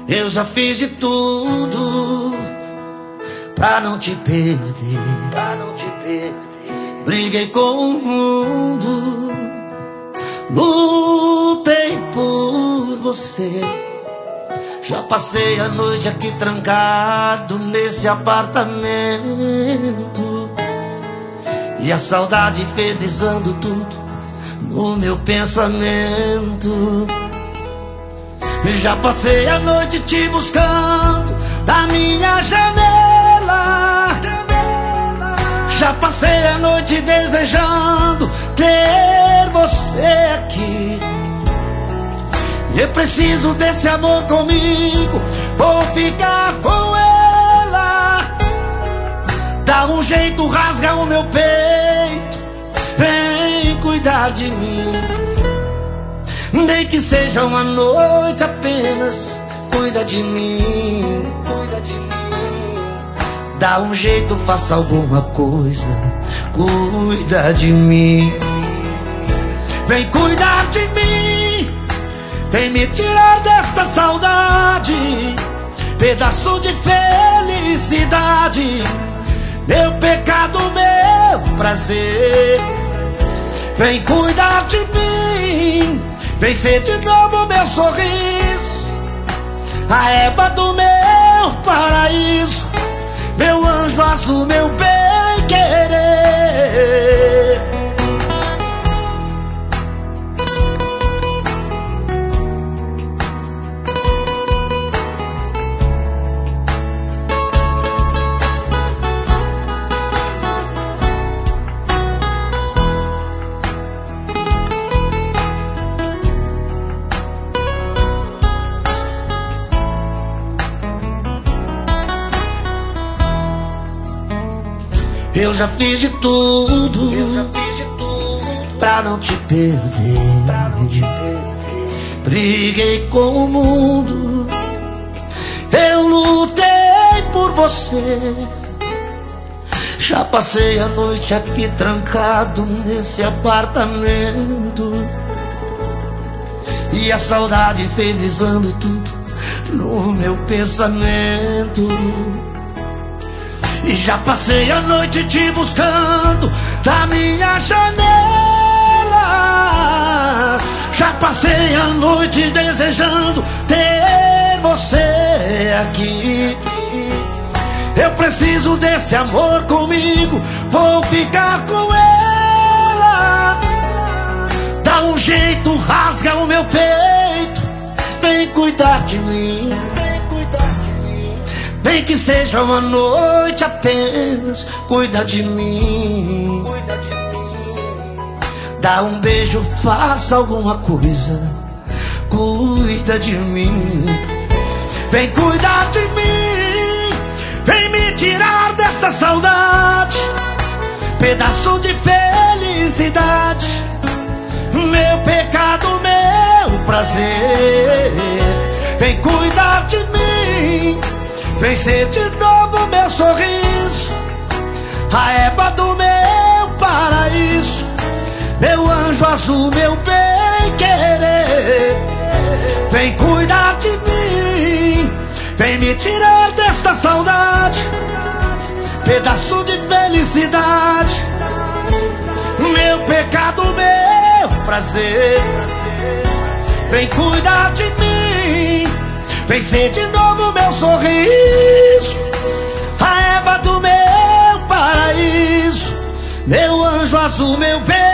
Eu já fiz de tudo pra não te perder, briguei com o mundo, lutei por você. Já passei a noite aqui trancado nesse apartamento, e a saudade infernizando tudo no meu pensamento. Já passei a noite te buscando da minha janela, já passei a noite desejando ter você aqui. Eu preciso desse amor comigo, vou ficar com ela. Dá um jeito, rasga o meu peito, vem cuidar de mim. Nem que seja uma noite apenas, cuida de mim, cuida de mim. Dá um jeito, faça alguma coisa, cuida de mim. Vem cuidar de mim, vem me tirar desta saudade, pedaço de felicidade, meu pecado, meu prazer. Vem cuidar de mim, vem ser de novo meu sorriso, a Eva do meu paraíso, meu anjo azul, meu bem-querer. Eu já fiz de tudo pra não te perder, briguei com o mundo, eu lutei por você. Já passei a noite aqui trancado nesse apartamento, e a saudade infernizando tudo no meu pensamento. E já passei a noite te buscando da minha janela, já passei a noite desejando ter você aqui. Eu preciso desse amor comigo, vou ficar com ela. Dá um jeito, rasga o meu peito, vem cuidar de mim. Nem que seja uma noite apenas, cuida de mim. Dá um beijo, faça alguma coisa, cuida de mim. Vem cuidar de mim, vem me tirar desta saudade, pedaço de felicidade, meu pecado, meu prazer. Vem cuidar de mim, vem ser de novo meu sorriso, a Eva do meu paraíso, meu anjo azul, meu bem-querer. Vem cuidar de mim, vem me tirar desta saudade, pedaço de felicidade, meu pecado, meu prazer. Vem cuidar de mim, vem ser de novo meu sorriso, a Eva do meu paraíso, meu anjo azul, meu bem.